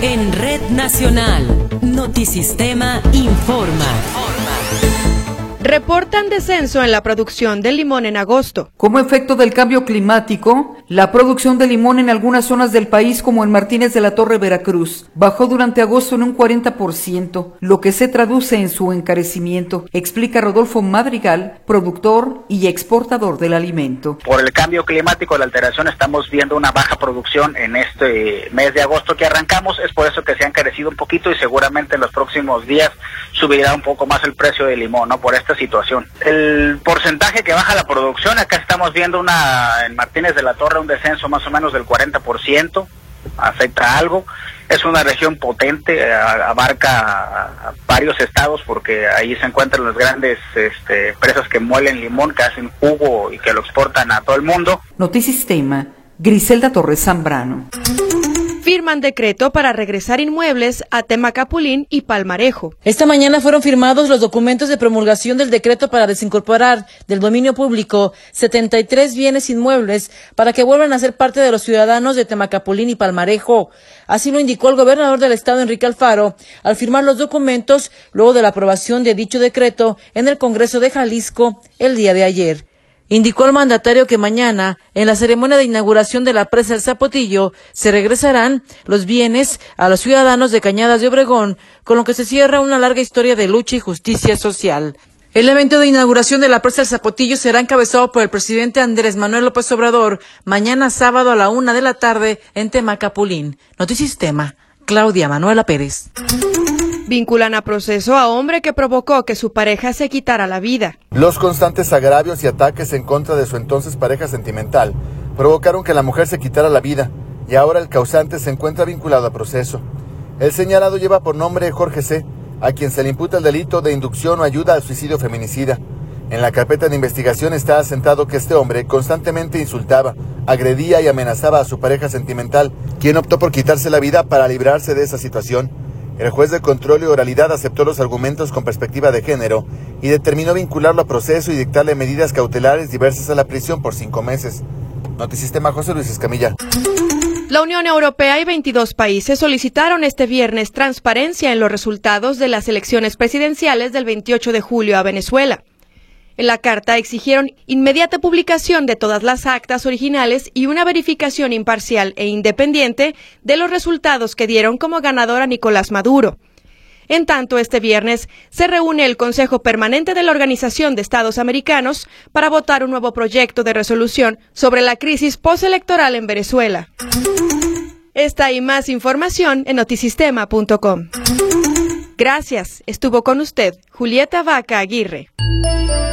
En Red Nacional, Notisistema informa. Reportan descenso en la producción de limón en agosto. Como efecto del cambio climático, la producción de limón en algunas zonas del país, como en Martínez de la Torre, Veracruz, bajó durante agosto en un 40%, lo que se traduce en su encarecimiento, explica Rodolfo Madrigal, productor y exportador del alimento. Por el cambio climático, la alteración, estamos viendo una baja producción en este mes de agosto que arrancamos, es por eso que se ha encarecido un poquito y seguramente en los próximos días subirá un poco más el precio del limón, ¿no? Por esta situación. El porcentaje que baja la producción, acá estamos viendo en Martínez de la Torre un descenso más o menos del 40%, afecta algo, es una región potente, abarca varios estados porque ahí se encuentran las grandes empresas que muelen limón, que hacen jugo y que lo exportan a todo el mundo. Notisistema, Griselda Torres Zambrano. Firman decreto para regresar inmuebles a Temacapulín y Palmarejo. Esta mañana fueron firmados los documentos de promulgación del decreto para desincorporar del dominio público 73 bienes inmuebles para que vuelvan a ser parte de los ciudadanos de Temacapulín y Palmarejo. Así lo indicó el gobernador del estado, Enrique Alfaro, al firmar los documentos luego de la aprobación de dicho decreto en el Congreso de Jalisco el día de ayer. Indicó el mandatario que mañana, en la ceremonia de inauguración de la presa El Zapotillo, se regresarán los bienes a los ciudadanos de Cañadas de Obregón, con lo que se cierra una larga historia de lucha y justicia social. El evento de inauguración de la presa El Zapotillo será encabezado por el presidente Andrés Manuel López Obrador, mañana sábado a la 1:00 p.m. en Temacapulín. Notisistema, Claudia Manuela Pérez. Vinculan a proceso a hombre que provocó que su pareja se quitara la vida. Los constantes agravios y ataques en contra de su entonces pareja sentimental provocaron que la mujer se quitara la vida y ahora el causante se encuentra vinculado a proceso. El señalado lleva por nombre Jorge C., a quien se le imputa el delito de inducción o ayuda al suicidio feminicida. En la carpeta de investigación está asentado que este hombre constantemente insultaba, agredía y amenazaba a su pareja sentimental, quien optó por quitarse la vida para librarse de esa situación. El juez de control y oralidad aceptó los argumentos con perspectiva de género y determinó vincularlo a proceso y dictarle medidas cautelares diversas a la prisión por 5 meses. Notisistema, José Luis Escamilla. La Unión Europea y 22 países solicitaron este viernes transparencia en los resultados de las elecciones presidenciales del 28 de julio a Venezuela. En la carta exigieron inmediata publicación de todas las actas originales y una verificación imparcial e independiente de los resultados que dieron como ganador a Nicolás Maduro. En tanto, este viernes se reúne el Consejo Permanente de la Organización de Estados Americanos para votar un nuevo proyecto de resolución sobre la crisis postelectoral en Venezuela. Esta y más información en notisistema.com. Gracias. Estuvo con usted Julieta Vaca Aguirre.